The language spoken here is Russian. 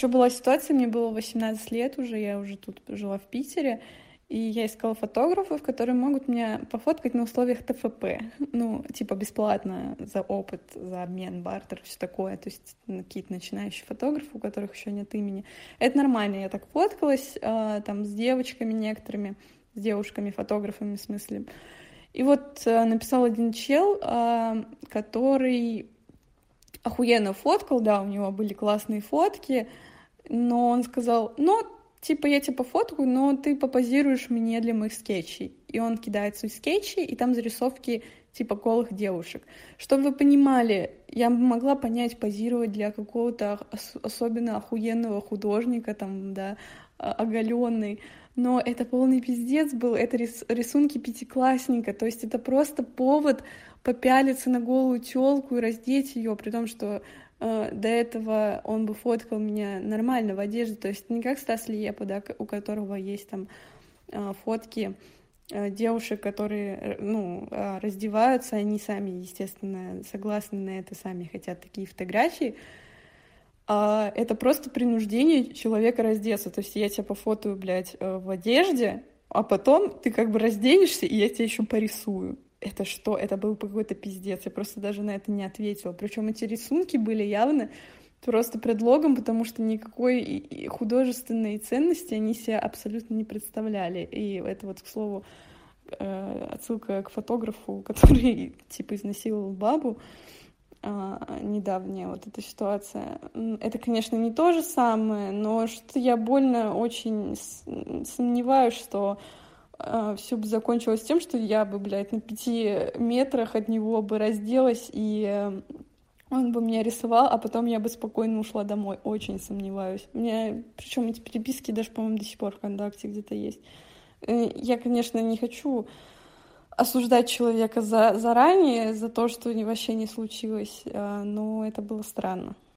еще была ситуация, мне было 18 лет уже, я уже тут жила в Питере, и я искала фотографов, которые могут меня пофоткать на условиях ТФП. Ну, типа бесплатно за опыт, за обмен, бартер, все такое. То есть какие-то начинающие фотографы, у которых еще нет имени. Это нормально, я так фоткалась там с девочками некоторыми, с девушками-фотографами в смысле. И вот написал один чел, который охуенно фоткал, да, у него были классные фотки, но он сказал, ну, типа, я тебя пофоткаю, но ты попозируешь мне для моих скетчей. И он кидает свои скетчи, и там зарисовки типа голых девушек. Чтобы вы понимали, я могла понять позировать для какого-то особенно охуенного художника, там, да, оголенный, но это полный пиздец был, это рисунки пятиклассника, то есть это просто повод попялиться на голую тёлку и раздеть ее, при том, что до этого он бы фоткал меня нормально в одежде, то есть не как Стас Лиепа, да, у которого есть там фотки девушек, которые, ну, раздеваются, они сами, естественно, согласны на это, сами хотят такие фотографии. Это просто принуждение человека раздеться. То есть я тебя пофотою, блядь, в одежде, а потом ты как бы разденешься, и я тебя еще порисую. Это что? Это был какой-то пиздец. Я просто даже на это не ответила. Причем эти рисунки были явно просто предлогом, потому что никакой художественной ценности они себе абсолютно не представляли. И это вот, к слову, отсылка к фотографу, который типа изнасиловал бабу. Недавняя вот эта ситуация. Это, конечно, не то же самое, но что я больно очень сомневаюсь, что все бы закончилось тем, что я бы, блядь, на 5 метрах от него бы разделась, и он бы меня рисовал, а потом я бы спокойно ушла домой. Очень сомневаюсь. У меня, причем эти переписки даже, по-моему, до сих пор ВКонтакте где-то есть. Я, конечно, не хочу осуждать человека заранее за то, что вообще не случилось, но это было странно.